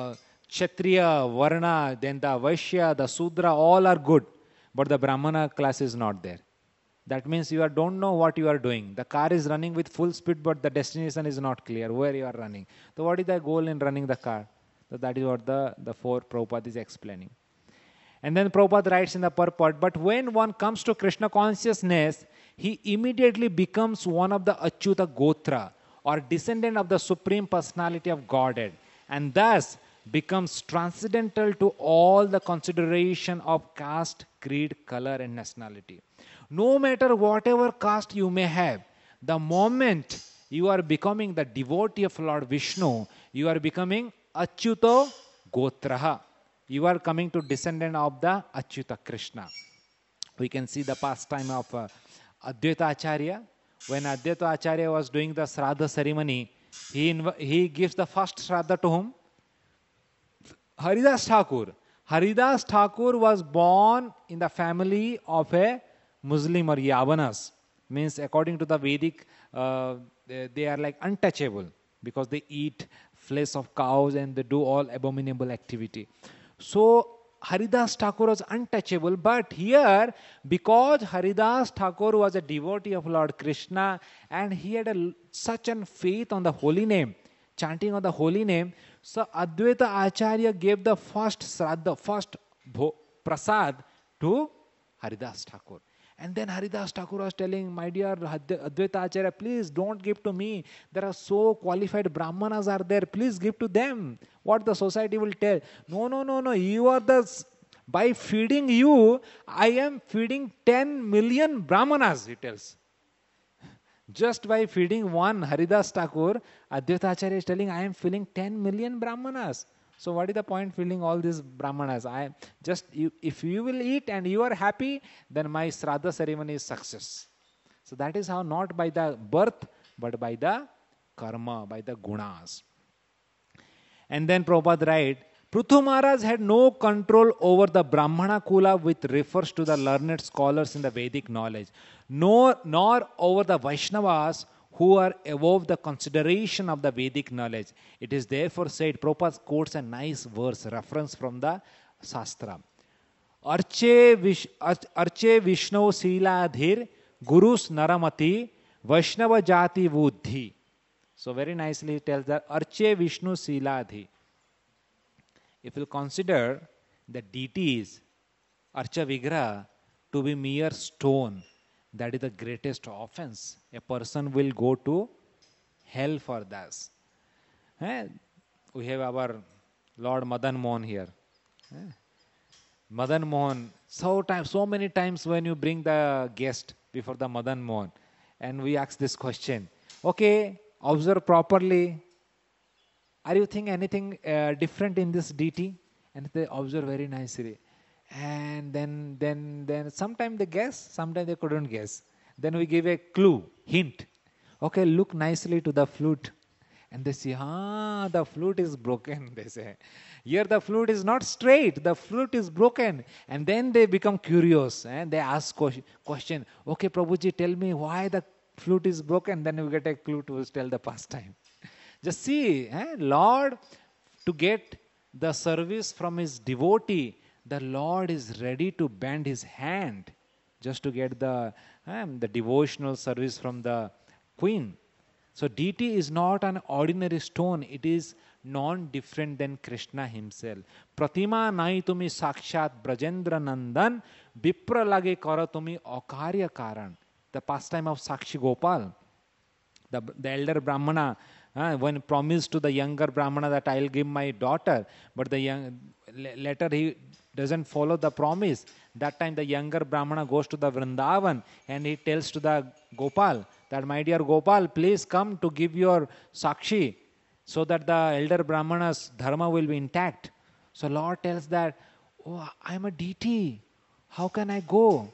Kshatriya, Varna, then the Vaishya, the Sudra, all are good. But the Brahmana class is not there. That means you are, don't know what you are doing. The car is running with full speed, but the destination is not clear where you are running. So what is the goal in running the car? So that is what the, the four Prabhupada is explaining. And then Prabhupada writes in the purport, but when one comes to Krishna consciousness, he immediately becomes one of the Achyuta Gotra, or descendant of the Supreme Personality of Godhead, and thus becomes transcendental to all the consideration of caste, creed, color, and nationality. No matter whatever caste you may have, the moment you are becoming the devotee of Lord Vishnu, you are becoming Achyuta Gotraha. You are coming to descendant of the Achyuta Krishna. We can see the pastime of uh, Advaita Acharya. When Advaita Acharya was doing the Shraddha ceremony, he, inv- he gives the first Shraddha to whom? Haridas Thakur. Haridas Thakur was born in the family of a Muslim or Yavanas. Means according to the Vedic, uh, they, they are like untouchable because they eat flesh of cows and they do all abominable activity. So Haridas Thakur was untouchable, but here, because Haridas Thakur was a devotee of Lord Krishna and he had a, such an faith on the holy name, chanting of the holy name, so Advaita Acharya gave the first Shraddha, first bho, prasad to Haridas Thakur. And then Haridas Thakur was telling, my dear Advaita Acharya, please don't give to me. There are so qualified Brahmanas are there. Please give to them. What the society will tell. No, no, no, no. You are the, by feeding you, I am feeding ten million Brahmanas, he tells. Just by feeding one Haridas Thakur, Advaita Acharya is telling, I am feeding ten million Brahmanas. So what is the point feeding all these Brahmanas? I just you, if you will eat and you are happy, then my Shraddha ceremony is success. So that is how, not by the birth, but by the karma, by the gunas. And then Prabhupada writes, Prithu Maharaj had no control over the Brahmana Kula, which refers to the learned scholars in the Vedic knowledge, nor, nor over the Vaishnavas, who are above the consideration of the Vedic knowledge. It is therefore said, Prabhupada quotes a nice verse, reference from the Shastra. Arche, vish, arche Vishnu Siladhir Gurus Naramati Vaishnava Jati Buddhi. So very nicely he tells that Arche Vishnu Siladhi. If you consider the deities, Archa Vigraha, to be mere stone, that is the greatest offense. A person will go to hell for this. Eh? We have our Lord Madan Mohan here. Eh? Madan Mohan, so time, so many times when you bring the guest before the Madan Mohan, and we ask this question, okay, observe properly. Are you thinking anything uh, different in this deity? And they observe very nicely. And then, then, then sometimes they guess, sometimes they couldn't guess. Then we give a clue, hint. Okay, look nicely to the flute. And they say, ah, the flute is broken, they say. Here the flute is not straight, the flute is broken. And then they become curious and they ask question, okay, Prabhuji, tell me why the flute is broken. Then we get a clue to tell the pastime. Just see, eh, Lord, to get the service from his devotee, the Lord is ready to bend his hand just to get the, um, the devotional service from the queen. So deity is not an ordinary stone. It is non-different than Krishna himself. Pratima nai tumi sakshat brajendra nandan vipra lage kara tumi akarya karan. The pastime of Sakshi Gopal. The, the elder Brahmana, uh, when promised to the younger Brahmana that I will give my daughter, but the young, later he doesn't follow the promise. That time the younger Brahmana goes to the Vrindavan and he tells to the Gopal that, my dear Gopal, please come to give your Sakshi so that the elder Brahmana's dharma will be intact. So Lord tells that, oh, I am a deity. How can I go?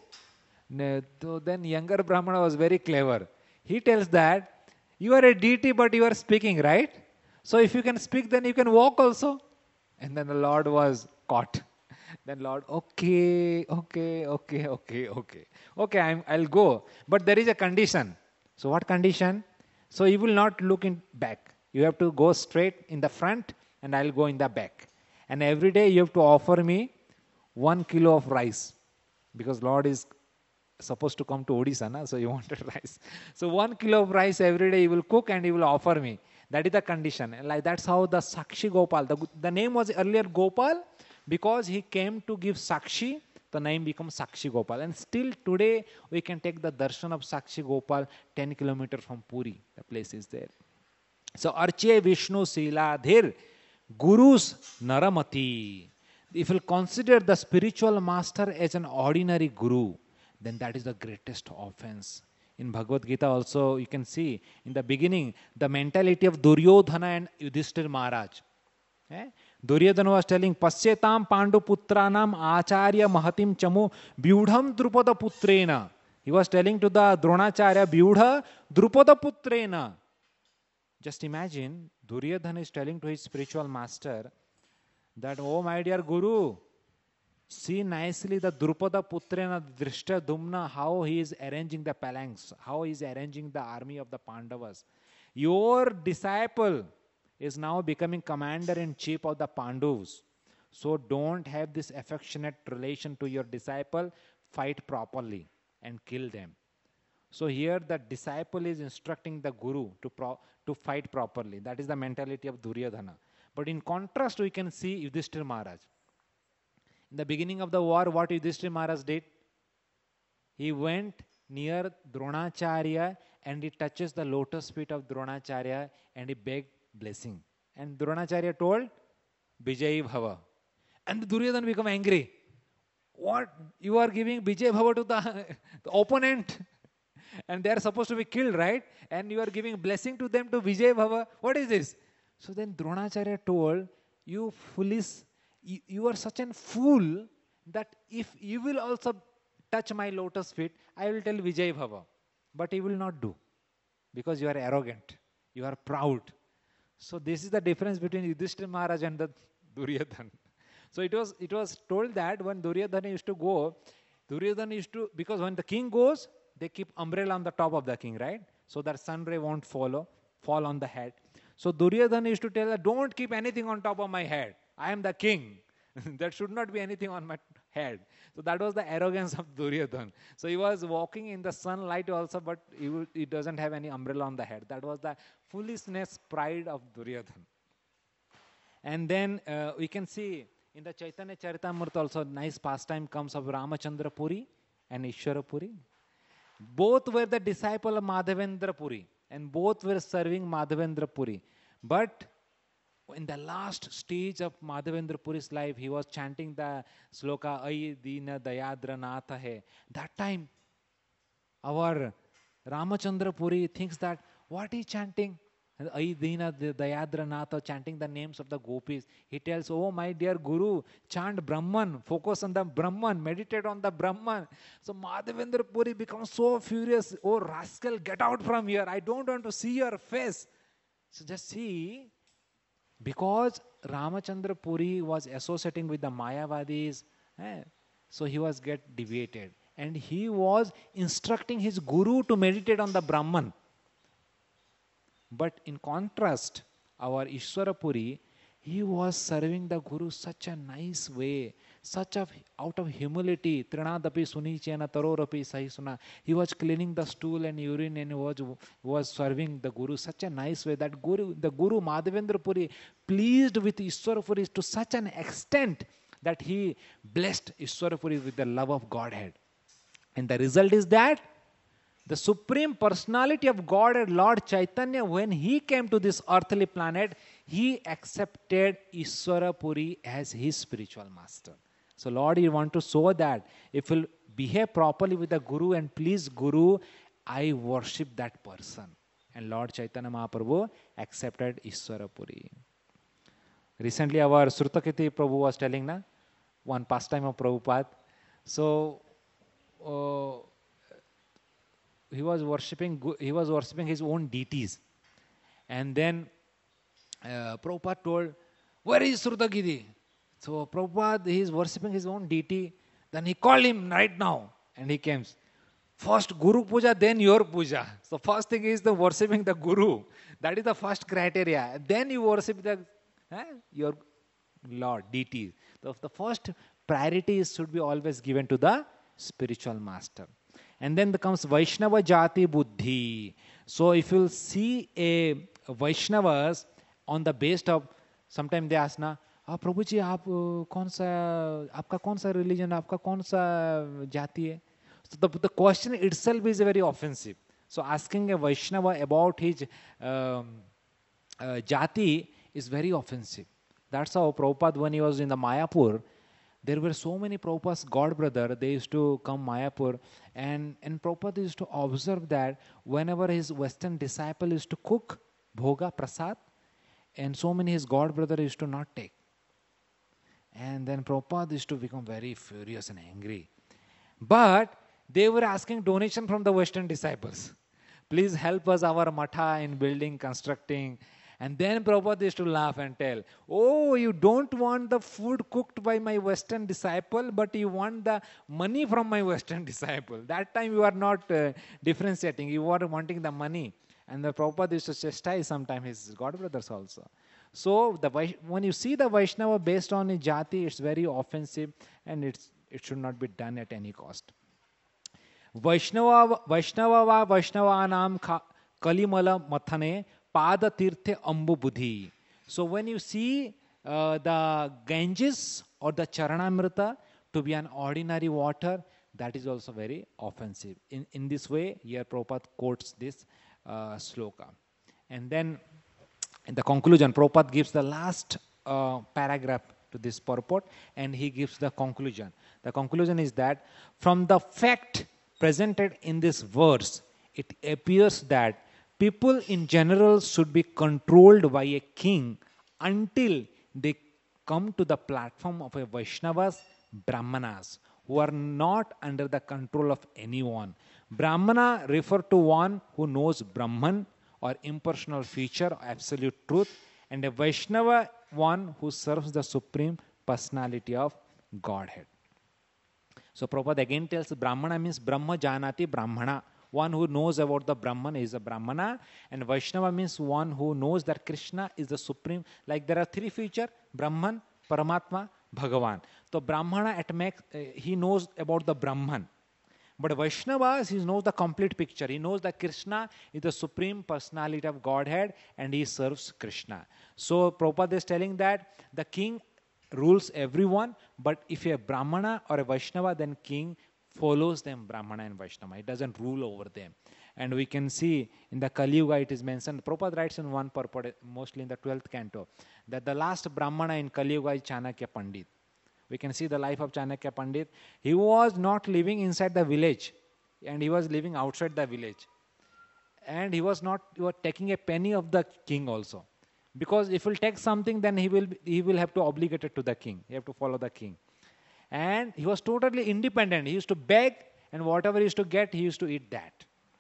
So then younger Brahmana was very clever. He tells that, you are a deity but you are speaking, right? So if you can speak, then you can walk also. And then the Lord was caught. Then Lord, okay, okay, okay, okay, okay. Okay, I'm, I'll go. But there is a condition. So what condition? So you will not look in back. You have to go straight in the front and I'll go in the back. and every day you have to offer me one kilo of rice, because Lord is supposed to come to Odisha, na? So he wanted rice. So one kilo of rice every day he will cook and he will offer me. That is the condition. Like that's how the Sakshi Gopal, the, the name was earlier Gopal because he came to give Sakshi. The name becomes Sakshi Gopal. And still today we can take the darshan of Sakshi Gopal ten kilometers from Puri. The place is there. So Arche Vishnu Siladhir Gurus Naramati. If you consider the spiritual master as an ordinary guru, then that is the greatest offense. In Bhagavad Gita also you can see in the beginning the mentality of Duryodhana and Yudhishthir Maharaj. Eh? Duryodhana was telling Pasyetam Pandu Putranam Acharya Mahatim Chamu Vyudham Drupada Putrena. He was telling to the Dronacharya Vyudha Drupada Putrena. Just imagine Duryodhana is telling to his spiritual master that, oh my dear Guru, see nicely the Drupada Putrena Drishta Dhumna, how he is arranging the phalanx, how he is arranging the army of the Pandavas. Your disciple is now becoming commander-in-chief of the Pandavas. So don't have this affectionate relation to your disciple, fight properly and kill them. So here the disciple is instructing the Guru to, pro- to fight properly. That is the mentality of Duryodhana. But in contrast we can see Yudhishthir Maharaj. In the beginning of the war, what Yudhishthira Maharaj did? He went near Dronacharya and he touches the lotus feet of Dronacharya and he begged blessing. And Dronacharya told, Vijay Bhava. And Duryodhana became angry. What? You are giving Vijay Bhava to the, the opponent? And they are supposed to be killed, right? And you are giving blessing to them to Vijay Bhava. What is this? So then Dronacharya told, you foolish, You, you are such a fool that if you will also touch my lotus feet, I will tell Vijay Bhava. But he will not do because you are arrogant. You are proud. So this is the difference between Yudhishthira Maharaj and the Duryodhana. So it was, it was told that when Duryodhana used to go, Duryodhana used to, because when the king goes, they keep umbrella on the top of the king, right? So that sun ray won't follow, fall on the head. So Duryodhana used to tell her, don't keep anything on top of my head. I am the king. There should not be anything on my head. So that was the arrogance of Duryodhana. So he was walking in the sunlight also, but he, would, he doesn't have any umbrella on the head. That was the foolishness, pride of Duryodhana. And then uh, we can see in the Chaitanya Charitamrita also nice pastime comes of Ramachandra Puri and Ishwara Puri. Both were the disciple of Madhavendra Puri and both were serving Madhavendra Puri. But in the last stage of Madhavendra Puri's life, he was chanting the sloka, Ai Dina Dayadra Natha Hai. That time, our Ramachandra Puri thinks that, what is chanting? Ai Dina Dayadra Natha, chanting the names of the gopis. He tells, oh my dear Guru, chant Brahman, focus on the Brahman, meditate on the Brahman. So Madhavendra Puri becomes so furious, oh rascal, get out from here, I don't want to see your face. So just see, because Ramachandra Puri was associating with the Mayavadis, eh, so he was get deviated. And he was instructing his Guru to meditate on the Brahman. But in contrast, our Ishwara Puri, he was serving the Guru such a nice way, such a, out of humility. Trinadapi sunichena tarorapi sahisuna. He was cleaning the stool and urine and was, was serving the Guru such a nice way that Guru, the Guru Madhavendra Puri pleased with Ishwara Puri to such an extent that he blessed Ishwara Puri with the love of Godhead. And the result is that the Supreme Personality of Godhead, Lord Chaitanya, when he came to this earthly planet, he accepted Ishwara Puri as his spiritual master. So Lord, you want to show that if you behave properly with the Guru and please Guru, I worship that person. And Lord Chaitanya Mahaprabhu accepted Ishwara Puri. Recently our Srutakirti Prabhu was telling na, one pastime of Prabhupada. So uh, he was worshipping he was worshipping his own deities. And then uh, Prabhupada told, where is Srutakirti? So Prabhupada, he is worshipping his own deity. Then he called him right now and he came. First Guru Puja, then your Puja. So first thing is the worshipping the Guru. That is the first criteria. Then you worship the eh, your Lord, deity. The, the first priority is, should be always given to the spiritual master. And then comes Vaishnava Jati Buddhi. So if you'll see a Vaishnavas on the base of, sometimes they ask na, ah, Prabhu ji, आप uh, कौन सा, आपका कौन सा religion, आपका कौन सा जाति है? So the, the question itself is very offensive. So asking a Vaishnava about his um, uh, jati is very offensive. That's how Prabhupada, when he was in the Mayapur, there were so many Prabhupada's god brother, they used to come Mayapur, and, and Prabhupada used to observe that whenever his Western disciple used to cook bhoga, prasad, and so many his god brother used to not take. And then Prabhupada used to become very furious and angry. But they were asking donation from the Western disciples. Please help us our matha in building, constructing. And then Prabhupada used to laugh and tell, oh, you don't want the food cooked by my Western disciple, but you want the money from my Western disciple. That time you are not uh, differentiating, you are wanting the money. And the Prabhupada used to chastise sometimes his god brothers also. So the when you see the Vaishnava based on his jati, it's very offensive and it's, it should not be done at any cost. Vaishnava Vaishnava Vaishnavanam Kalimala Mathane Pada Tirthe Ambu Buddhi. So when you see uh, the Ganges or the Charanamrita to be an ordinary water, that is also very offensive. In, in this way, here Prabhupada quotes this uh, sloka. And then in the conclusion, Prabhupada gives the last uh, paragraph to this purport and he gives the conclusion. The conclusion is that from the fact presented in this verse, it appears that people in general should be controlled by a king until they come to the platform of a Vaishnavas, Brahmanas, who are not under the control of anyone. Brahmana refer to one who knows Brahman or impersonal feature or absolute truth, and a Vaishnava one who serves the supreme personality of Godhead. So Prabhupada again tells Brahmana means Brahma Janati Brahmana. One who knows about the Brahman is a Brahmana, and Vaishnava means one who knows that Krishna is the supreme. Like there are three features, Brahman, Paramatma, Bhagavan. So Brahmana at max, uh, he knows about the Brahman. But Vaishnava, he knows the complete picture. He knows that Krishna is the supreme personality of Godhead and he serves Krishna. So Prabhupada is telling that the king rules everyone, but if a Brahmana or a Vaishnava, then king follows them, Brahmana and Vaishnava. It doesn't rule over them. And we can see in the Kali Yuga it is mentioned, Prabhupada writes in one purport, mostly in the twelfth canto, that the last Brahmana in Kali Yuga is Chanakya Pandit. We can see the life of Chanakya Pandit. He was not living inside the village and he was living outside the village. And he was not he was taking a penny of the king also. Because if he'll take something, then he will he will have to obligate it to the king. He have to follow the king. And he was totally independent. He used to beg, and whatever he used to get, he used to eat that.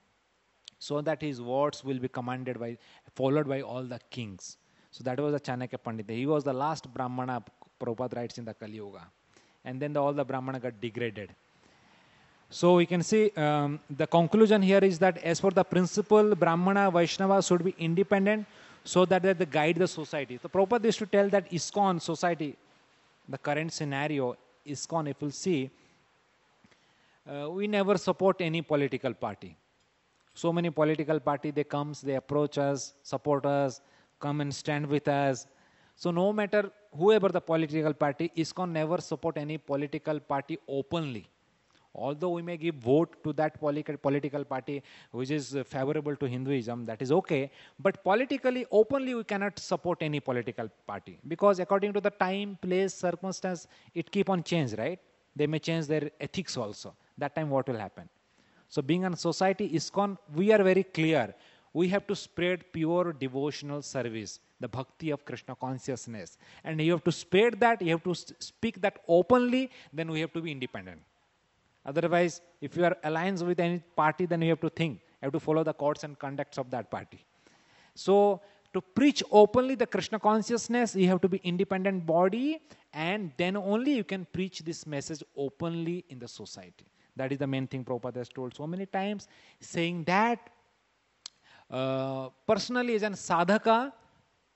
So that his words will be commanded by, followed by all the kings. So that was the Chanakya Pandita. He was the last Brahmana, Prabhupada writes in the Kali Yuga. And then the, all the Brahmana got degraded. So we can see um, the conclusion here is that as for the principle, Brahmana, Vaishnava should be independent so that they guide the society. So Prabhupada used to tell that ISKCON society, the current scenario, ISKCON, if you'll see, uh, we never support any political party. So many political party, they comes, they approach us, support us, come and stand with us. So no matter whoever the political party, ISKCON never support any political party openly. Although we may give vote to that political party which is favorable to Hinduism, that is okay. But politically, openly, we cannot support any political party. Because according to the time, place, circumstance, it keep on change, right? They may change their ethics also. That time what will happen? So being a society, ISKCON, we are very clear. We have to spread pure devotional service, the bhakti of Krishna consciousness. And you have to spread that, you have to speak that openly, then we have to be independent. Otherwise, if you are aligned with any party, then you have to think, you have to follow the codes and conducts of that party. So, to preach openly the Krishna consciousness, you have to be independent body, and then only you can preach this message openly in the society. That is the main thing Prabhupada has told so many times, saying that uh, personally as an sadhaka,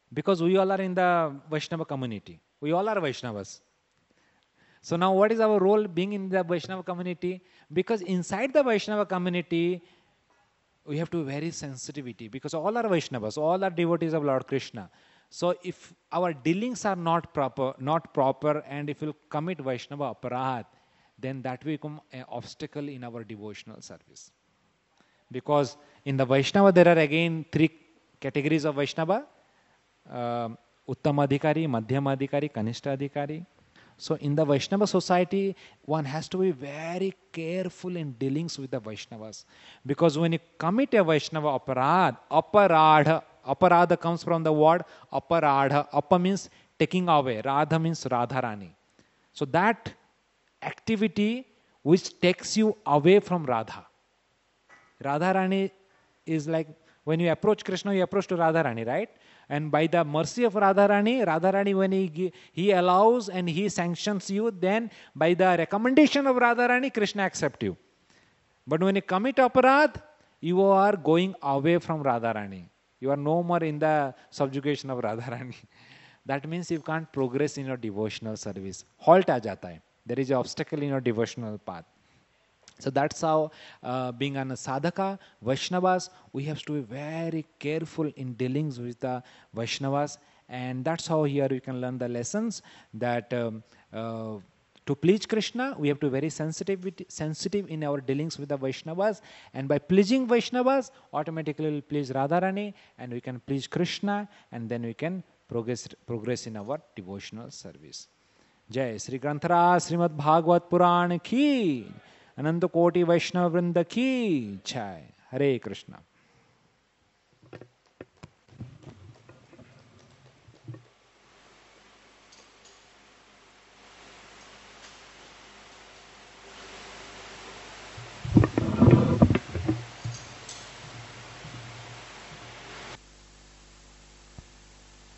Because we all are in the Vaishnava community. We all are Vaishnavas. So now what is our role being in the Vaishnava community? Because inside the Vaishnava community, we have to be very sensitivity, because all are Vaishnavas, all are devotees of Lord Krishna. So if our dealings are not proper, not proper, and if we commit Vaishnava aparad, then that will become an obstacle in our devotional service. Because in the Vaishnava there are again three categories of Vaishnava: uh, Uttama Adhikari, Madhyama Adhikari, Kanishta Adhikari. So in the Vaishnava society, one has to be very careful in dealings with the Vaishnavas. Because when you commit a Vaishnava aparad, aparadha, aparadha comes from the word aparadha. Apa means taking away, radha means Radharani. So that activity which takes you away from Radha. Radharani is like, when you approach Krishna, you approach to Radharani, right? And by the mercy of Radharani, Radharani when he, he allows and he sanctions you, then by the recommendation of Radharani, Krishna accepts you. But when you commit aparad, you are going away from Radharani. You are no more in the subjugation of Radharani. That means you can't progress in your devotional service. Halt aa jata hai. There is an obstacle in your devotional path. So that's how, uh, being an sadhaka, Vaishnavas, we have to be very careful in dealings with the Vaishnavas. And that's how here we can learn the lessons that um, uh, to please Krishna, we have to be very sensitive, sensitive in our dealings with the Vaishnavas. And by pleasing Vaishnavas, automatically we'll please Radharani, and we can please Krishna, and then we can progress, progress in our devotional service. Jai Sri Granthara Srimad Bhagavad Puran ki, Ananta Koti Vaishnava Vrinda ki Jai. Hare Krishna.